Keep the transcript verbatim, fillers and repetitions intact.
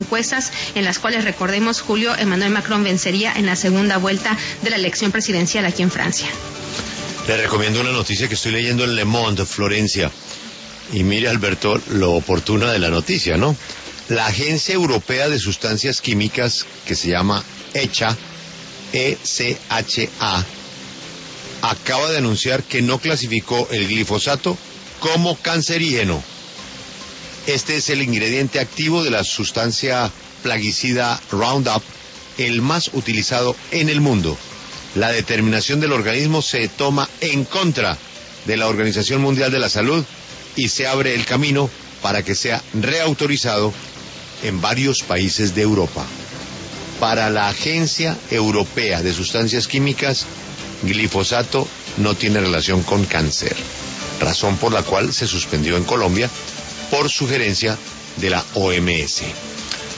encuestas en las cuales, recordemos, Julio, Emmanuel Macron vencería en la segunda vuelta de la elección presidencial aquí en Francia. Le recomiendo una noticia que estoy leyendo en Le Monde, Florencia. Y mire, Alberto, lo oportuna de la noticia, ¿no? La Agencia Europea de Sustancias Químicas, que se llama ECHA, E C H A, acaba de anunciar que no clasificó el glifosato como cancerígeno. Este es el ingrediente activo de la sustancia plaguicida Roundup, el más utilizado en el mundo. La determinación del organismo se toma en contra de la Organización Mundial de la Salud y se abre el camino para que sea reautorizado en varios países de Europa. Para la Agencia Europea de Sustancias Químicas, glifosato no tiene relación con cáncer, razón por la cual se suspendió en Colombia por sugerencia de la O M S.